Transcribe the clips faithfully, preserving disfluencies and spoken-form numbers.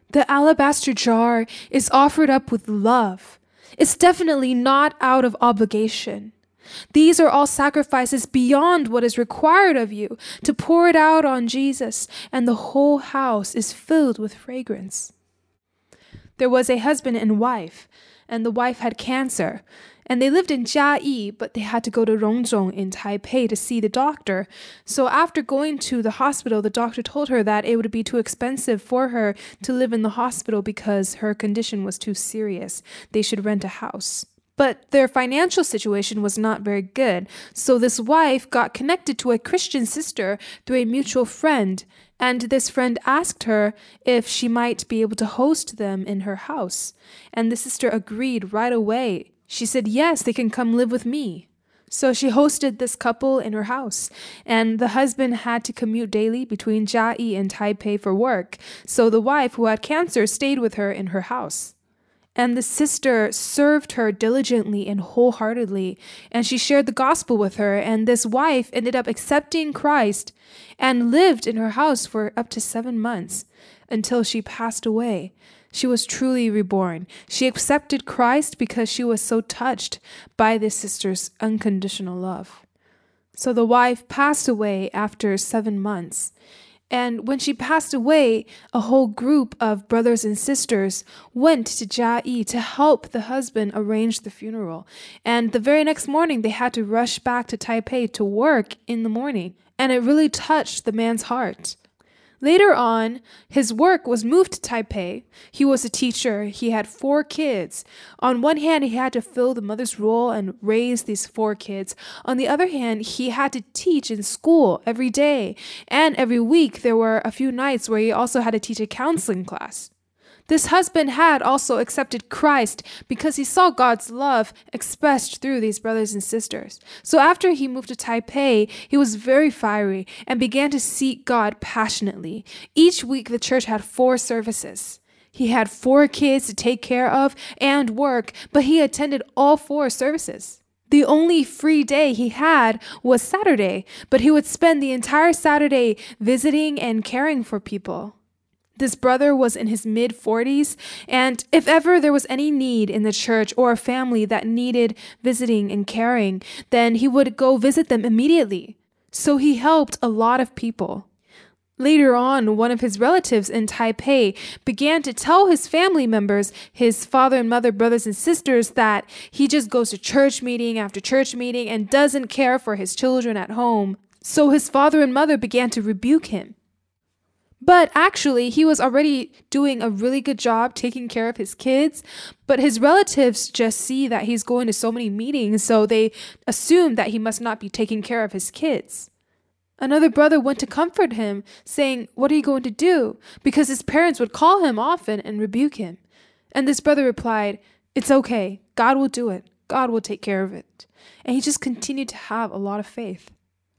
The alabaster jar is offered up with love. It's definitely not out of obligation. These are all sacrifices beyond what is required of you to pour it out on Jesus, and the whole house is filled with fragrance. There was a husband and wife, and the wife had cancer, and they lived in Jiayi, but they had to go to Rongzhong in Taipei to see the doctor. So after going to the hospital, the doctor told her that it would be too expensive for her to live in the hospital because her condition was too serious. They should rent a house. But their financial situation was not very good, so this wife got connected to a Christian sister through a mutual friend, and this friend asked her if she might be able to host them in her house. And the sister agreed right away. She said, yes, they can come live with me. So she hosted this couple in her house, and the husband had to commute daily between Jiayi and Taipei for work, so the wife, who had cancer, stayed with her in her house. And the sister served her diligently and wholeheartedly, and she shared the gospel with her, and this wife ended up accepting Christ and lived in her house for up to seven months until she passed away. She was truly reborn. She accepted Christ because she was so touched by this sister's unconditional love. So the wife passed away after seven months. And when she passed away, a whole group of brothers and sisters went to Jiayi to help the husband arrange the funeral. And the very next morning, they had to rush back to Taipei to work in the morning. And it really touched the man's heart. Later on, his work was moved to Taipei. He was a teacher. He had four kids. On one hand, he had to fill the mother's role and raise these four kids. On the other hand, he had to teach in school every day. And every week, there were a few nights where he also had to teach a counseling class. This husband had also accepted Christ because he saw God's love expressed through these brothers and sisters. So after he moved to Taipei, he was very fiery and began to seek God passionately. Each week, the church had four services. He had four kids to take care of and work, but he attended all four services. The only free day he had was Saturday, but he would spend the entire Saturday visiting and caring for people. This brother was in his mid-forties, and if ever there was any need in the church or a family that needed visiting and caring, then he would go visit them immediately. So he helped a lot of people. Later on, one of his relatives in Taipei began to tell his family members, his father and mother, brothers and sisters, that he just goes to church meeting after church meeting and doesn't care for his children at home. So his father and mother began to rebuke him. But actually, he was already doing a really good job taking care of his kids, but his relatives just see that he's going to so many meetings, so they assume that he must not be taking care of his kids. Another brother went to comfort him, saying, "What are you going to do?" Because his parents would call him often and rebuke him. And this brother replied, "It's okay. God will do it. God will take care of it." And he just continued to have a lot of faith.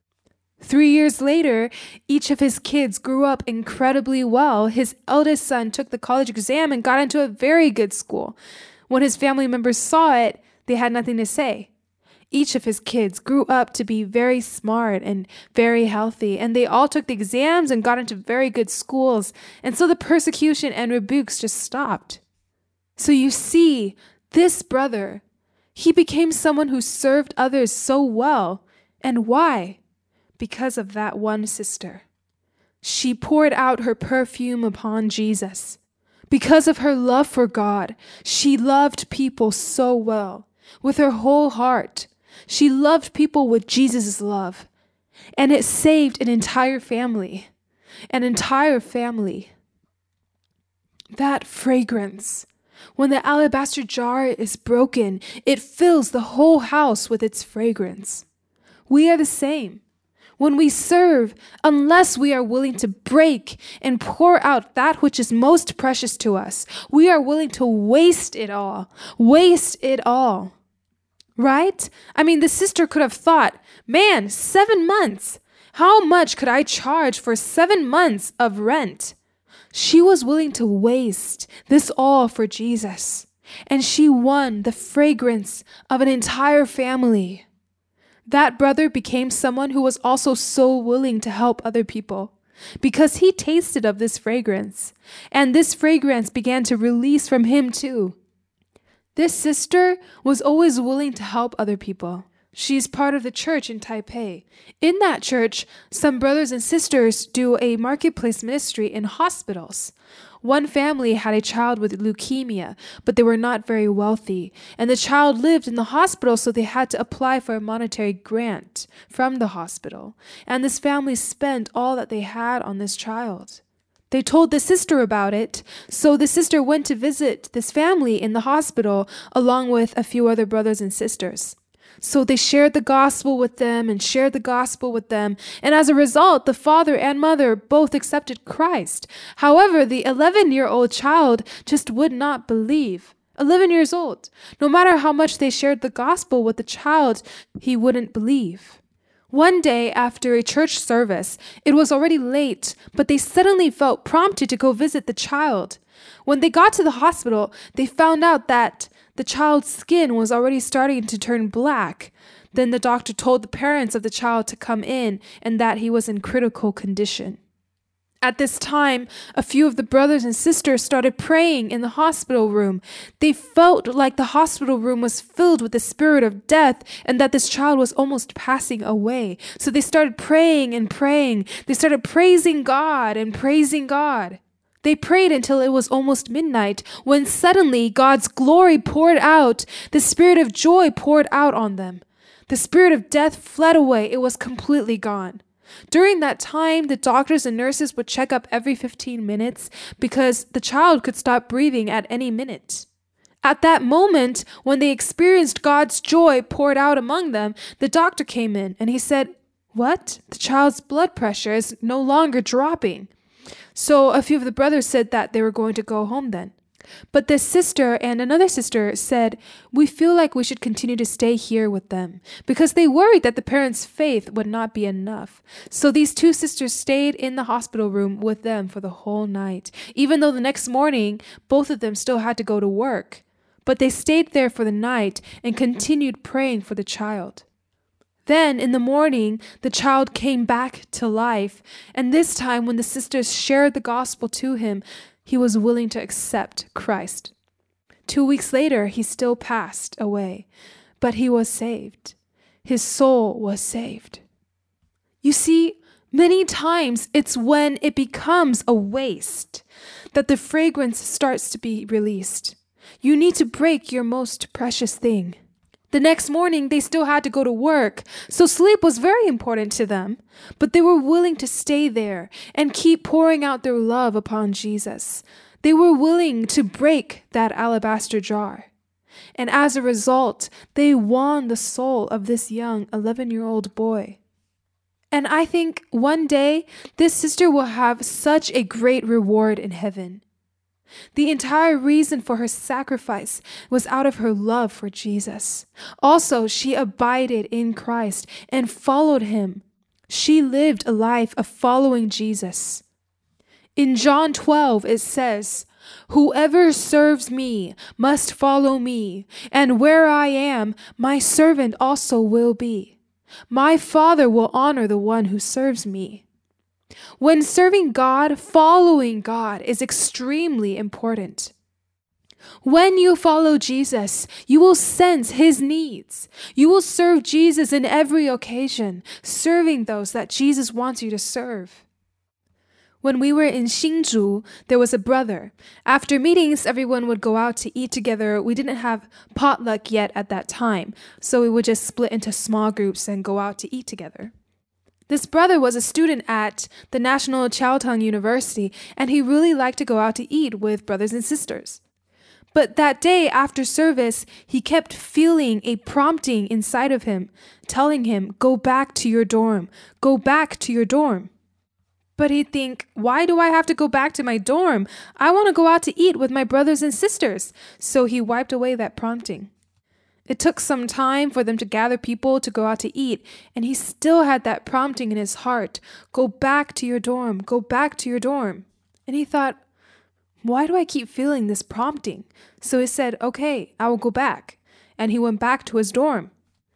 Three years later, each of his kids grew up incredibly well. His eldest son took the college exam and got into a very good school. When his family members saw it, they had nothing to say. Each of his kids grew up to be very smart and very healthy, and they all took the exams and got into very good schools, and so the persecution and rebukes just stopped. So you see, this brother, he became someone who served others so well. And why? Because of that one sister. She poured out her perfume upon Jesus. Because of her love for God, she loved people so well, with her whole heart. She loved people with Jesus' love. And it saved an entire family. An entire family. That fragrance. When the alabaster jar is broken, it fills the whole house with its fragrance. We are the same. When we serve, unless we are willing to break and pour out that which is most precious to us, we are willing to waste it all. Waste it all. Right? I mean, the sister could have thought, man, seven months. How much could I charge for seven months of rent? She was willing to waste this all for Jesus. And she won the fragrance of an entire family. That brother became someone who was also so willing to help other people. because he tasted of this fragrance, and this fragrance began to release from him too. This sister was always willing to help other people. She's part of the church in Taipei. In that church, some brothers and sisters do a marketplace ministry in hospitals. One family had a child with leukemia, but they were not very wealthy, and the child lived in the hospital, so they had to apply for a monetary grant from the hospital. And this family spent all that they had on this child. They told the sister about it, so the sister went to visit this family in the hospital along with a few other brothers and sisters. So they shared the gospel with them and shared the gospel with them. And as a result, the father and mother both accepted Christ. However, the eleven-year-old child just would not believe. eleven years old. No matter how much they shared the gospel with the child, he wouldn't believe. One day after a church service, it was already late, but they suddenly felt prompted to go visit the child. When they got to the hospital, they found out that the child's skin was already starting to turn black. Then the doctor told the parents of the child to come in and that he was in critical condition. At this time, a few of the brothers and sisters started praying in the hospital room. They felt like the hospital room was filled with the spirit of death and that this child was almost passing away. So they started praying and praying. They started praising God and praising God. They prayed until it was almost midnight, when suddenly God's glory poured out. The spirit of joy poured out on them. The spirit of death fled away. It was completely gone. During that time, the doctors and nurses would check up every fifteen minutes because the child could stop breathing at any minute. At that moment, when they experienced God's joy poured out among them, the doctor came in and he said, "What? The child's blood pressure is no longer dropping." So a few of the brothers said that they were going to go home then. But this sister and another sister said, "We feel like we should continue to stay here with them," because they worried that the parents' faith would not be enough. So these two sisters stayed in the hospital room with them for the whole night, even though the next morning, both of them still had to go to work. But they stayed there for the night and continued praying for the child. Then in the morning, the child came back to life, and this time when the sisters shared the gospel to him, he was willing to accept Christ. Two weeks later, he still passed away, but he was saved. His soul was saved. You see, many times it's when it becomes a waste that the fragrance starts to be released. You need to break your most precious thing. The next morning, they still had to go to work, so sleep was very important to them. But they were willing to stay there and keep pouring out their love upon Jesus. They were willing to break that alabaster jar. And as a result, they won the soul of this young eleven-year-old boy. And I think one day, this sister will have such a great reward in heaven. The entire reason for her sacrifice was out of her love for Jesus. Also, she abided in Christ and followed him. She lived a life of following Jesus. In John twelve, it says, "Whoever serves me must follow me, and where I am, my servant also will be. My Father will honor the one who serves me." When serving God, following God is extremely important. When you follow Jesus, you will sense his needs. You will serve Jesus in every occasion, serving those that Jesus wants you to serve. When we were in Hsinchu, there was a brother. After meetings, everyone would go out to eat together. We didn't have potluck yet at that time, so we would just split into small groups and go out to eat together. This brother was a student at the National Chiaoteng University, and he really liked to go out to eat with brothers and sisters. But that day after service, he kept feeling a prompting inside of him, telling him, "Go back to your dorm, go back to your dorm." But he'd think, "Why do I have to go back to my dorm? I want to go out to eat with my brothers and sisters." So he wiped away that prompting. It took some time for them to gather people to go out to eat, and he still had that prompting in his heart, "Go back to your dorm, go back to your dorm." And he thought, "Why do I keep feeling this prompting?" So he said, "Okay, I will go back." And he went back to his dorm.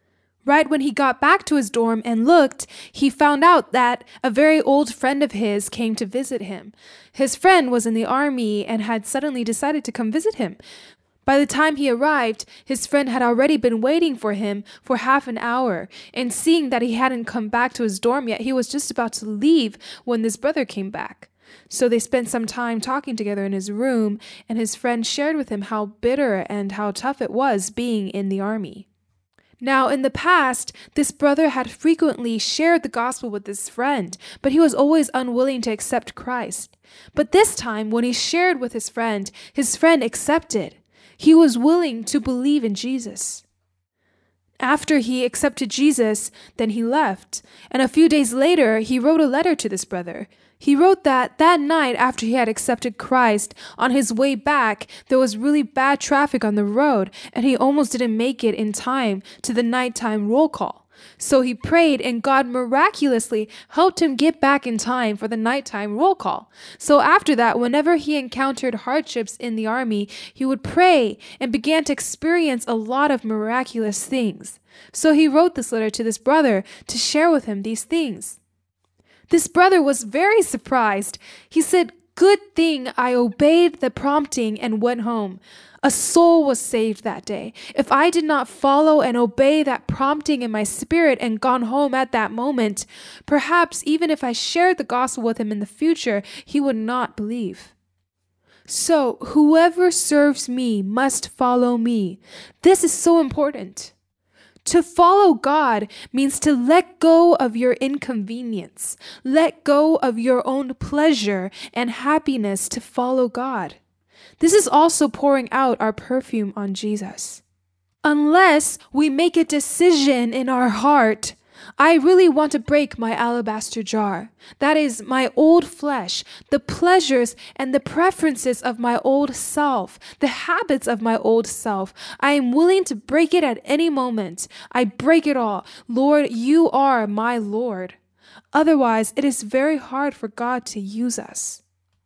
Right when he got back to his dorm and looked, he found out that a very old friend of his came to visit him. His friend was in the army and had suddenly decided to come visit him. By the time he arrived, his friend had already been waiting for him for half an hour, and seeing that he hadn't come back to his dorm yet, he was just about to leave when this brother came back. So they spent some time talking together in his room, and his friend shared with him how bitter and how tough it was being in the army. Now, in the past, this brother had frequently shared the gospel with his friend, but he was always unwilling to accept Christ. But this time, when he shared with his friend, his friend accepted. He was willing to believe in Jesus. After he accepted Jesus, then he left. And a few days later, he wrote a letter to this brother. He wrote that that night after he had accepted Christ, on his way back, there was really bad traffic on the road, and he almost didn't make it in time to the nighttime roll call. So he prayed, and God miraculously helped him get back in time for the nighttime roll call. So after that, whenever he encountered hardships in the army, he would pray and began to experience a lot of miraculous things. So he wrote this letter to this brother to share with him these things. This brother was very surprised. He said, "Good thing I obeyed the prompting and went home. A soul was saved that day. If I did not follow and obey that prompting in my spirit and gone home at that moment, perhaps even if I shared the gospel with him in the future, he would not believe." So whoever serves me must follow me. This is so important. To follow God means to let go of your inconvenience, let go of your own pleasure and happiness to follow God. This is also pouring out our perfume on Jesus. Unless we make a decision in our heart, I really want to break my alabaster jar. That is my old flesh, the pleasures and the preferences of my old self, the habits of my old self. I am willing to break it at any moment. I break it all. Lord, you are my Lord. Otherwise, it is very hard for God to use us.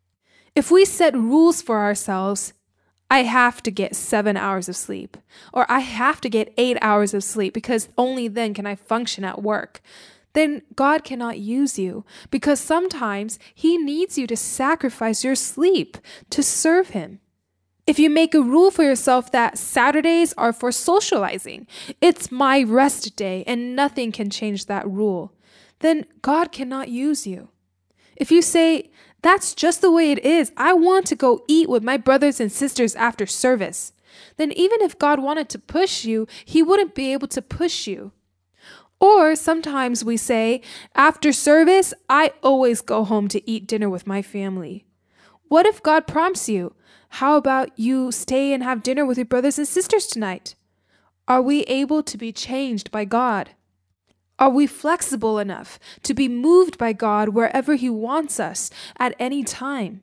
If we set rules for ourselves, I have to get seven hours of sleep, or I have to get eight hours of sleep because only then can I function at work, then God cannot use you because sometimes He needs you to sacrifice your sleep to serve Him. If you make a rule for yourself that Saturdays are for socializing, it's my rest day and nothing can change that rule, then God cannot use you. If you say, "That's just the way it is. I want to go eat with my brothers and sisters after service," then even if God wanted to push you, He wouldn't be able to push you. Or sometimes we say, "After service, I always go home to eat dinner with my family." What if God prompts you, "How about you stay and have dinner with your brothers and sisters tonight?" Are we able to be changed by God? Are we flexible enough to be moved by God wherever He wants us at any time?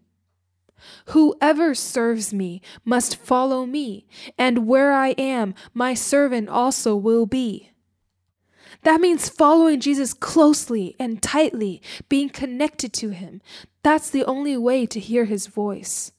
Whoever serves me must follow me, and where I am, my servant also will be. That means following Jesus closely and tightly, being connected to Him. That's the only way to hear His voice.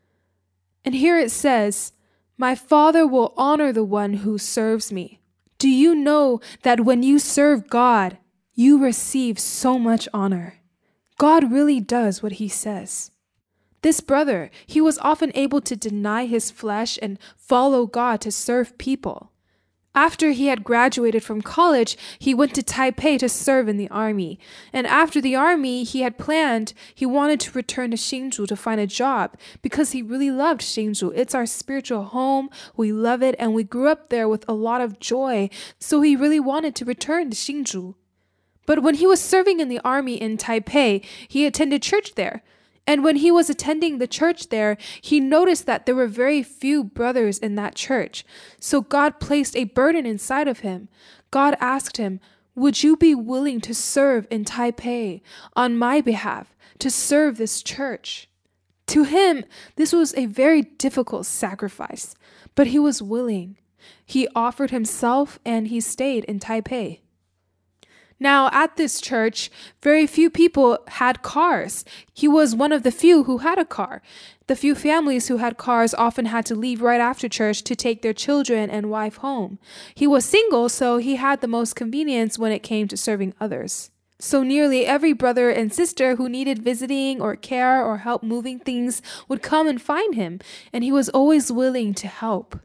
And here it says, "My Father will honor the one who serves me." Do you know that when you serve God, you receive so much honor? God really does what He says. This brother, he was often able to deny his flesh and follow God to serve people. After he had graduated from college, he went to Taipei to serve in the army. And after the army, he had planned, he wanted to return to Hsinchu to find a job because he really loved Hsinchu. It's our spiritual home. We love it, and we grew up there with a lot of joy. So he really wanted to return to Hsinchu. But when he was serving in the army in Taipei, he attended church there. And when he was attending the church there, he noticed that there were very few brothers in that church. So God placed a burden inside of him. God asked him, "Would you be willing to serve in Taipei on my behalf, to serve this church?" To him, this was a very difficult sacrifice, but he was willing. He offered himself and he stayed in Taipei. Now, at this church, very few people had cars. He was one of the few who had a car. The few families who had cars often had to leave right after church to take their children and wife home. He was single, so he had the most convenience when it came to serving others. So nearly every brother and sister who needed visiting or care or help moving things would come and find him, and he was always willing to help.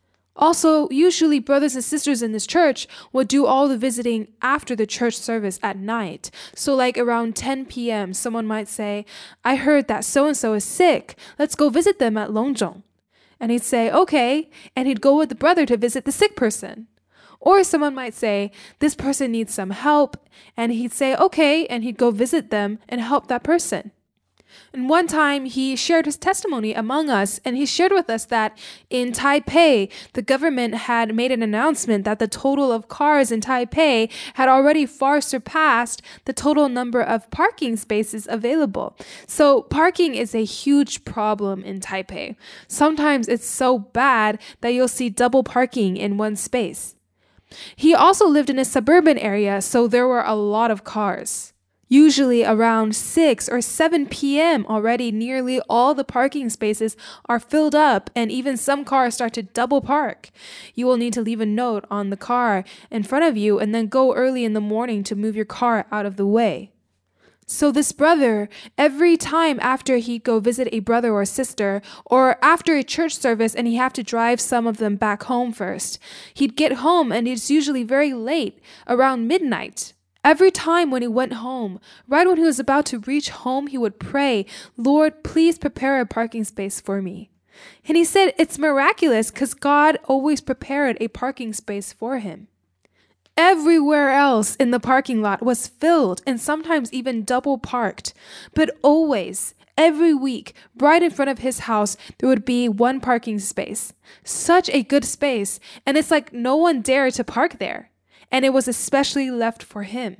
Also, usually brothers and sisters in this church would do all the visiting after the church service at night. So like around ten p.m., someone might say, I heard that so-and-so is sick. Let's go visit them at Longzhong. And he'd say, okay. And he'd go with the brother to visit the sick person. Or someone might say, this person needs some help. And he'd say, okay. And he'd go visit them and help that person. And one time he shared his testimony among us, and he shared with us that in Taipei, the government had made an announcement that the total of cars in Taipei had already far surpassed the total number of parking spaces available. So parking is a huge problem in Taipei. Sometimes it's so bad that you'll see double parking in one space. He also lived in a suburban area, so there were a lot of cars. Usually around six or seven p.m. already nearly all the parking spaces are filled up, and even some cars start to double park. You will need to leave a note on the car in front of you and then go early in the morning to move your car out of the way. So this brother, every time after he'd go visit a brother or sister, or after a church service and he'd have to drive some of them back home first, he'd get home and it's usually very late, around midnight. Every time when he went home, right when he was about to reach home, he would pray, Lord, please prepare a parking space for me. And he said it's miraculous because God always prepared a parking space for him. Everywhere else in the parking lot was filled and sometimes even double parked. But always, every week, right in front of his house, there would be one parking space. Such a good space. And it's like no one dared to park there. And it was especially left for him.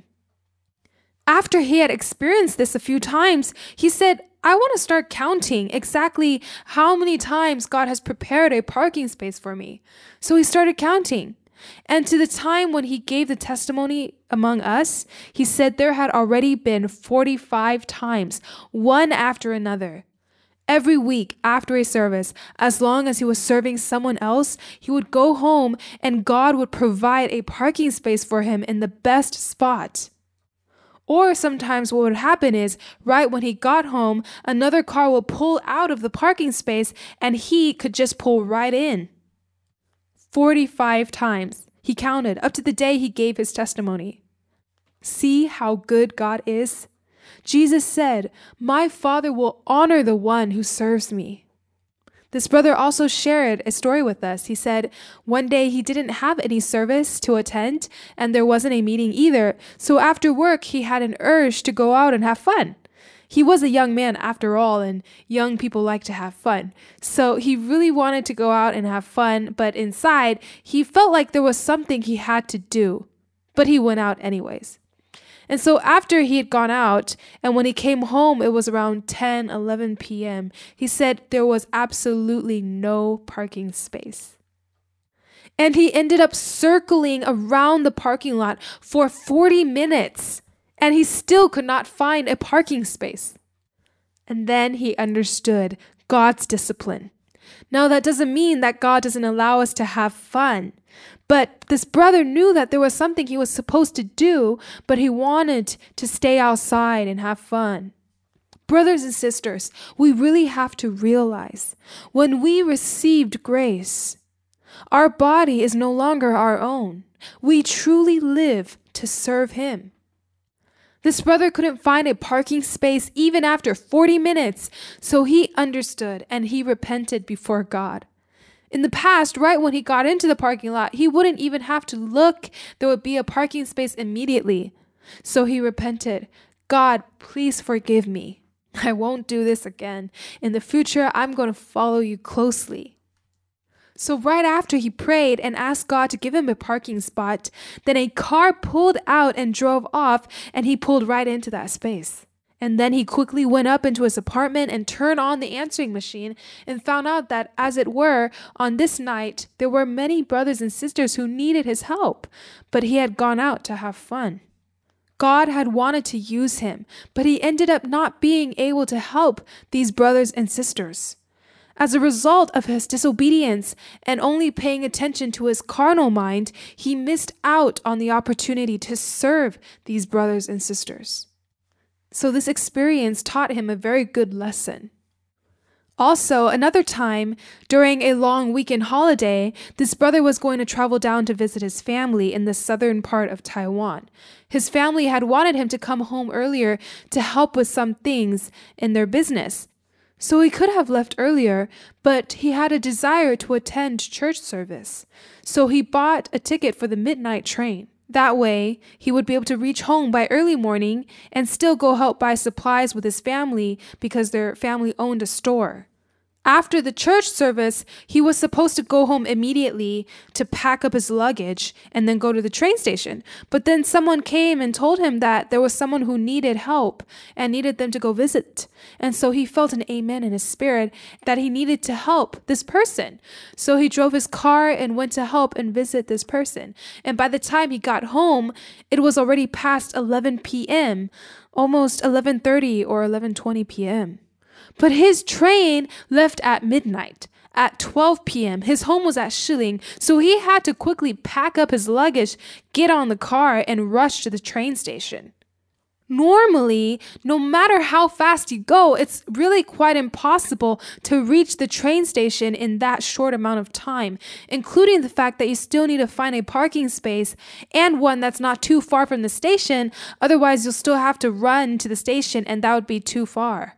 After he had experienced this a few times, he said, I want to start counting exactly how many times God has prepared a parking space for me. So he started counting. And to the time when he gave the testimony among us, he said there had already been forty-five times, one after another. Every week after a service, as long as he was serving someone else, he would go home and God would provide a parking space for him in the best spot. Or sometimes what would happen is, right when he got home, another car would pull out of the parking space and he could just pull right in. forty-five times, he counted, up to the day he gave his testimony. See how good God is? Jesus said, my Father will honor the one who serves me. This brother also shared a story with us. He said one day he didn't have any service to attend and there wasn't a meeting either. So after work, he had an urge to go out and have fun. He was a young man after all, and young people like to have fun. So he really wanted to go out and have fun, but inside, he felt like there was something he had to do. But he went out anyways. And so after he had gone out, and when he came home, it was around ten, eleven p.m., he said there was absolutely no parking space. And he ended up circling around the parking lot for forty minutes, and he still could not find a parking space. And then he understood God's discipline. Now, that doesn't mean that God doesn't allow us to have fun. But this brother knew that there was something he was supposed to do, but he wanted to stay outside and have fun. Brothers and sisters, we really have to realize when we received grace, our body is no longer our own. We truly live to serve him. This brother couldn't find a parking space even after forty minutes, so he understood and he repented before God. In the past, right when he got into the parking lot, he wouldn't even have to look. There would be a parking space immediately. So he repented. God, please forgive me. I won't do this again. In the future, I'm going to follow you closely. So right after he prayed and asked God to give him a parking spot, then a car pulled out and drove off, and he pulled right into that space. And then he quickly went up into his apartment and turned on the answering machine and found out that, as it were, on this night, there were many brothers and sisters who needed his help, but he had gone out to have fun. God had wanted to use him, but he ended up not being able to help these brothers and sisters. As a result of his disobedience and only paying attention to his carnal mind, he missed out on the opportunity to serve these brothers and sisters. So this experience taught him a very good lesson. Also, another time, during a long weekend holiday, this brother was going to travel down to visit his family in the southern part of Taiwan. His family had wanted him to come home earlier to help with some things in their business. So he could have left earlier, but he had a desire to attend church service. So he bought a ticket for the midnight train. That way, he would be able to reach home by early morning and still go help buy supplies with his family because their family owned a store. After the church service, he was supposed to go home immediately to pack up his luggage and then go to the train station. But then someone came and told him that there was someone who needed help and needed them to go visit. And so he felt an amen in his spirit that he needed to help this person. So he drove his car and went to help and visit this person. And by the time he got home, it was already past eleven p.m., almost eleven thirty or eleven twenty p.m. But his train left at midnight. At twelve p.m., his home was at Shiling, so he had to quickly pack up his luggage, get on the car, and rush to the train station. Normally, no matter how fast you go, it's really quite impossible to reach the train station in that short amount of time, including the fact that you still need to find a parking space and one that's not too far from the station. Otherwise, you'll still have to run to the station, and that would be too far.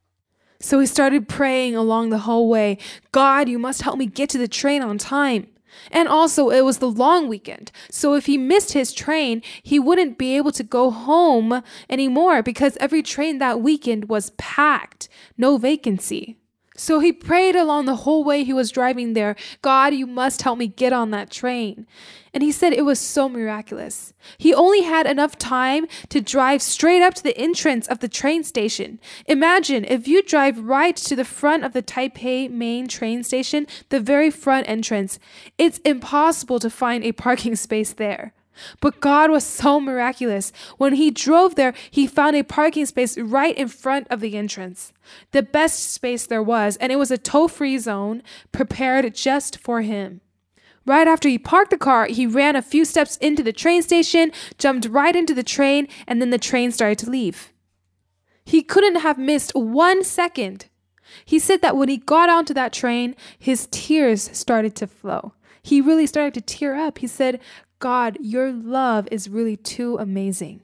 So he started praying along the whole way, God, you must help me get to the train on time. And also, it was the long weekend. So if he missed his train, he wouldn't be able to go home anymore because every train that weekend was packed, no vacancy. So he prayed along the whole way he was driving there, God, you must help me get on that train. And he said it was so miraculous. He only had enough time to drive straight up to the entrance of the train station. Imagine if you drive right to the front of the Taipei main train station, the very front entrance, it's impossible to find a parking space there. But God was so miraculous. When he drove there, he found a parking space right in front of the entrance. The best space there was, and it was a toll-free zone prepared just for him. Right after he parked the car, he ran a few steps into the train station, jumped right into the train, and then the train started to leave. He couldn't have missed one second. He said that when he got onto that train, his tears started to flow. He really started to tear up. He said, God, your love is really too amazing.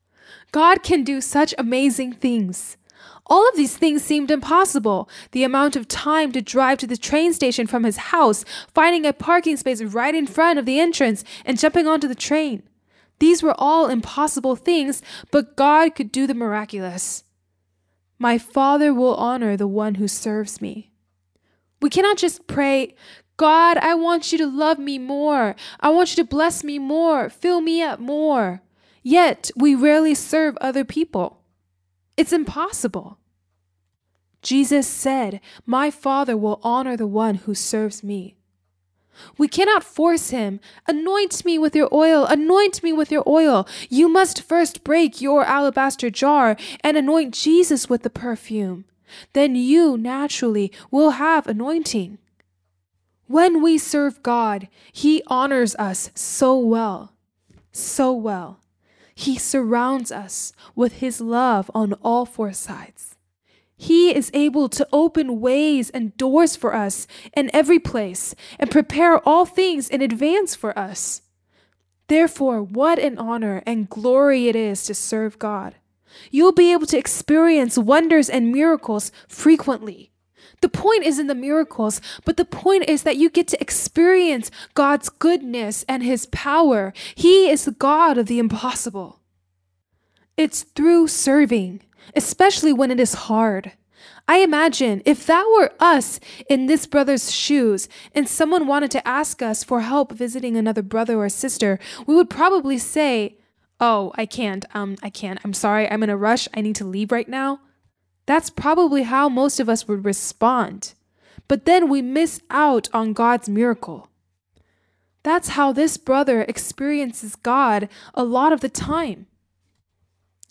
God can do such amazing things. All of these things seemed impossible. The amount of time to drive to the train station from his house, finding a parking space right in front of the entrance, and jumping onto the train. These were all impossible things, but God could do the miraculous. My Father will honor the one who serves me. We cannot just pray, God, I want you to love me more. I want you to bless me more, fill me up more. Yet we rarely serve other people. It's impossible. Jesus said, my Father will honor the one who serves me. We cannot force him. Anoint me with your oil. Anoint me with your oil. You must first break your alabaster jar and anoint Jesus with the perfume. Then you naturally will have anointing. When we serve God, he honors us so well, so well. He surrounds us with his love on all four sides. He is able to open ways and doors for us in every place and prepare all things in advance for us. Therefore, what an honor and glory it is to serve God. You'll be able to experience wonders and miracles frequently. The point isn't the miracles, but the point is that you get to experience God's goodness and his power. He is the God of the impossible. It's through serving, especially when it is hard. I imagine if that were us in this brother's shoes and someone wanted to ask us for help visiting another brother or sister, we would probably say, oh, I can't, um, I can't, I'm sorry, I'm in a rush, I need to leave right now. That's probably how most of us would respond. But then we miss out on God's miracle. That's how this brother experiences God a lot of the time.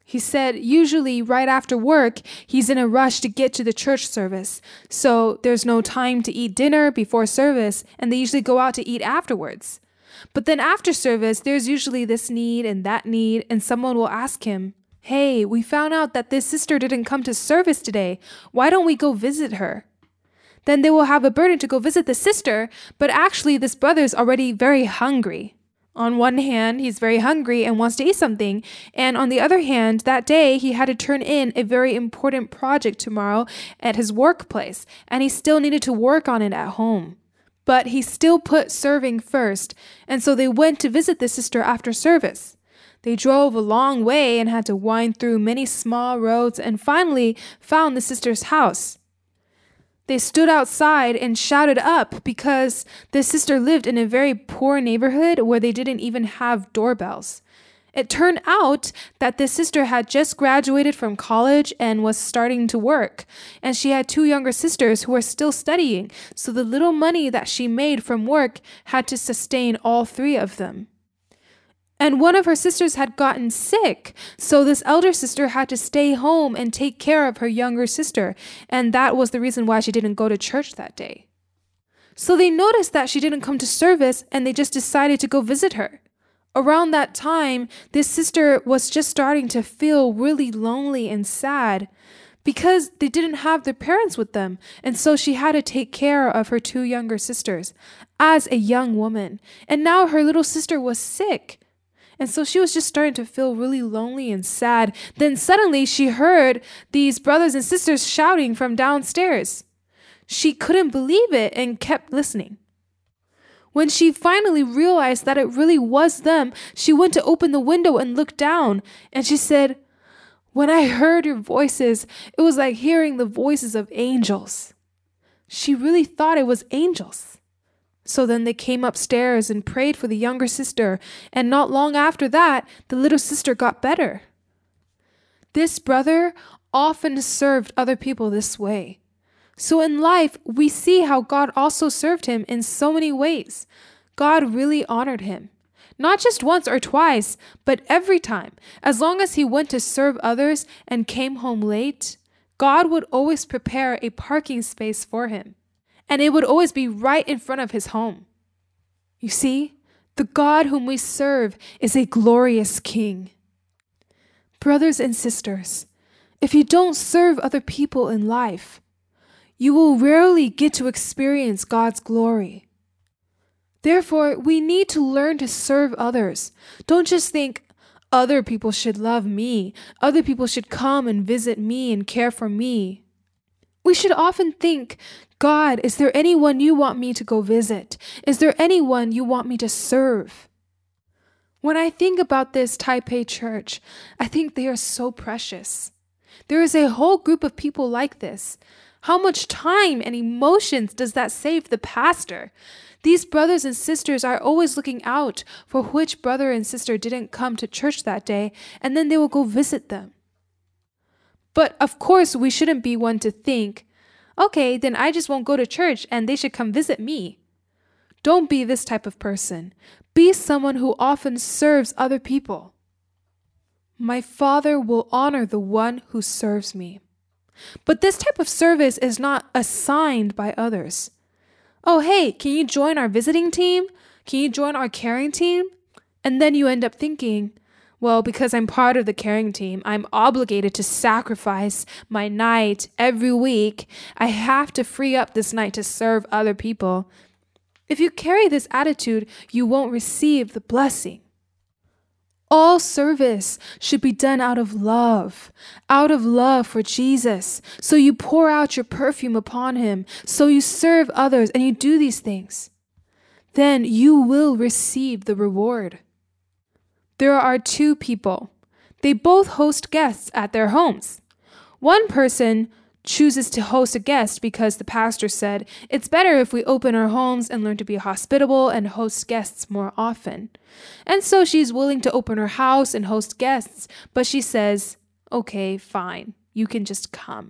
He said usually right after work, he's in a rush to get to the church service. So there's no time to eat dinner before service, and they usually go out to eat afterwards. But then after service, there's usually this need and that need, and someone will ask him, "Hey, we found out that this sister didn't come to service today. Why don't we go visit her?" Then they will have a burden to go visit the sister, but actually this brother's already very hungry. On one hand, he's very hungry and wants to eat something. And on the other hand, that day he had to turn in a very important project tomorrow at his workplace, and he still needed to work on it at home. But he still put serving first, and so they went to visit the sister after service. They drove a long way and had to wind through many small roads and finally found the sister's house. They stood outside and shouted up because the sister lived in a very poor neighborhood where they didn't even have doorbells. It turned out that the sister had just graduated from college and was starting to work, and she had two younger sisters who were still studying, so the little money that she made from work had to sustain all three of them. And one of her sisters had gotten sick, so this elder sister had to stay home and take care of her younger sister, and that was the reason why she didn't go to church that day. So they noticed that she didn't come to service, and they just decided to go visit her. Around that time, this sister was just starting to feel really lonely and sad because they didn't have their parents with them, and so she had to take care of her two younger sisters as a young woman, and now her little sister was sick. And so she was just starting to feel really lonely and sad. Then suddenly she heard these brothers and sisters shouting from downstairs. She couldn't believe it and kept listening. When she finally realized that it really was them, she went to open the window and look down. And she said, "When I heard your voices, it was like hearing the voices of angels." She really thought it was angels. So then they came upstairs and prayed for the younger sister, and not long after that, the little sister got better. This brother often served other people this way. So in life, we see how God also served him in so many ways. God really honored him. Not just once or twice, but every time. As long as he went to serve others and came home late, God would always prepare a parking space for him. And it would always be right in front of his home. You see, the God whom we serve is a glorious King. Brothers and sisters, if you don't serve other people in life, you will rarely get to experience God's glory. Therefore, we need to learn to serve others. Don't just think, other people should love me. Other people should come and visit me and care for me. We should often think, God, is there anyone you want me to go visit? Is there anyone you want me to serve? When I think about this Taipei church, I think they are so precious. There is a whole group of people like this. How much time and emotions does that save the pastor? These brothers and sisters are always looking out for which brother and sister didn't come to church that day, and then they will go visit them. But of course, we shouldn't be one to think, okay, then I just won't go to church and they should come visit me. Don't be this type of person. Be someone who often serves other people. My Father will honor the one who serves me. But this type of service is not assigned by others. Oh, hey, can you join our visiting team? Can you join our caring team? And then you end up thinking, well, because I'm part of the caring team, I'm obligated to sacrifice my night every week. I have to free up this night to serve other people. If you carry this attitude, you won't receive the blessing. All service should be done out of love, out of love for Jesus. So you pour out your perfume upon him. So you serve others and you do these things. Then you will receive the reward. There are two people. They both host guests at their homes. One person chooses to host a guest because the pastor said, it's better if we open our homes and learn to be hospitable and host guests more often. And so she's willing to open her house and host guests, but she says, okay, fine, you can just come.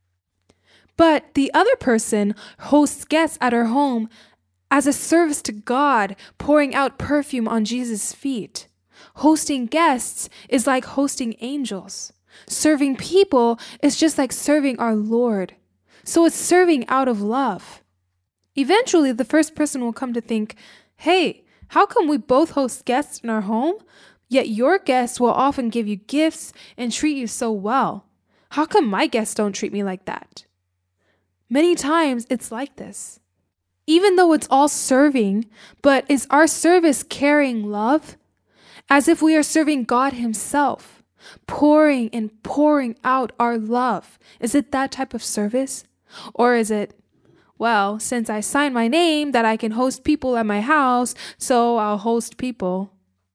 But the other person hosts guests at her home as a service to God, pouring out perfume on Jesus' feet. Hosting guests is like hosting angels. Serving people is just like serving our Lord. So it's serving out of love. Eventually, the first person will come to think, hey, how come we both host guests in our home, yet your guests will often give you gifts and treat you so well? How come my guests don't treat me like that? Many times it's like this. Even though it's all serving, but is our service carrying love? As if we are serving God Himself, pouring and pouring out our love. Is it that type of service? Or is it, well, since I signed my name that I can host people at my house, so I'll host people?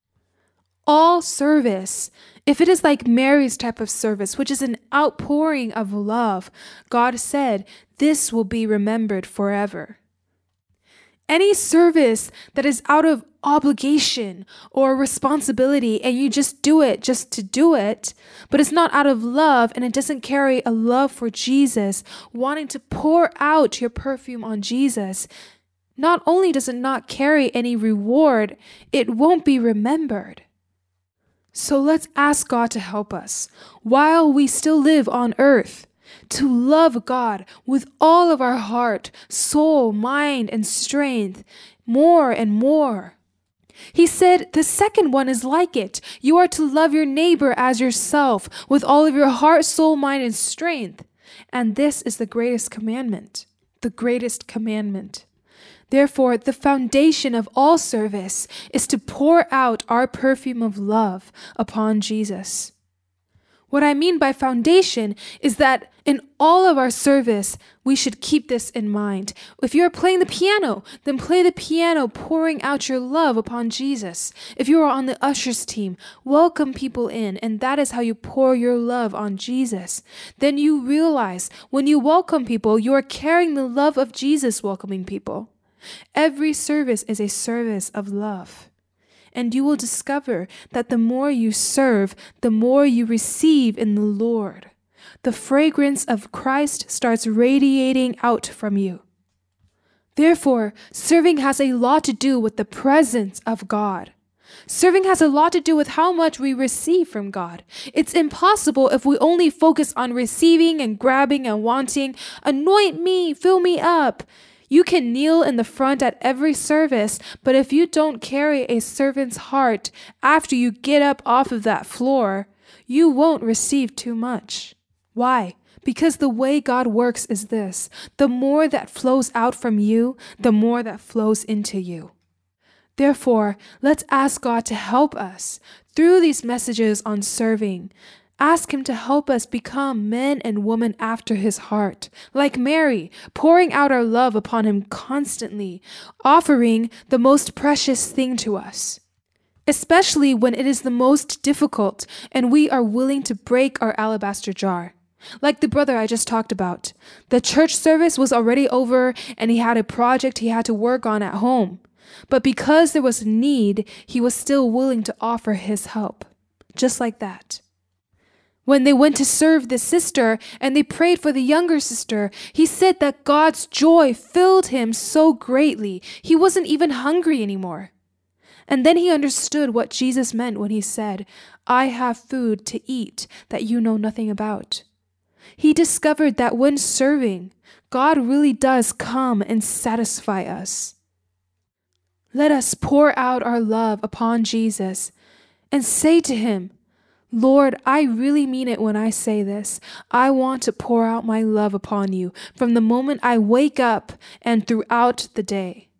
All service, if it is like Mary's type of service, which is an outpouring of love, God said, this will be remembered forever. Any service that is out of obligation or responsibility and you just do it just to do it, but it's not out of love and it doesn't carry a love for Jesus, wanting to pour out your perfume on Jesus, not only does it not carry any reward, it won't be remembered. So let's ask God to help us while we still live on earth, to love God with all of our heart, soul, mind, and strength, more and more. He said the second one is like it. You are to love your neighbor as yourself with all of your heart, soul, mind, and strength. And this is the greatest commandment, the greatest commandment. Therefore, the foundation of all service is to pour out our perfume of love upon Jesus. What I mean by foundation is that in all of our service, we should keep this in mind. If you're playing the piano, then play the piano, pouring out your love upon Jesus. If you are on the ushers team, welcome people in, and that is how you pour your love on Jesus. Then you realize when you welcome people, you are carrying the love of Jesus welcoming people. Every service is a service of love. And you will discover that the more you serve, the more you receive in the Lord. The fragrance of Christ starts radiating out from you. Therefore, serving has a lot to do with the presence of God. Serving has a lot to do with how much we receive from God. It's impossible if we only focus on receiving and grabbing and wanting. Anoint me, fill me up. You can kneel in the front at every service, but if you don't carry a servant's heart after you get up off of that floor, you won't receive too much. Why? Because the way God works is this: the more that flows out from you, the more that flows into you. Therefore, let's ask God to help us through these messages on serving. Ask Him to help us become men and women after His heart, like Mary, pouring out our love upon Him constantly, offering the most precious thing to us, especially when it is the most difficult and we are willing to break our alabaster jar. Like the brother I just talked about. The church service was already over and he had a project he had to work on at home. But because there was need, he was still willing to offer his help. Just like that. When they went to serve the sister and they prayed for the younger sister, he said that God's joy filled him so greatly, he wasn't even hungry anymore. And then he understood what Jesus meant when he said, I have food to eat that you know nothing about. He discovered that when serving, God really does come and satisfy us. Let us pour out our love upon Jesus and say to Him, Lord, I really mean it when I say this. I want to pour out my love upon you from the moment I wake up and throughout the day.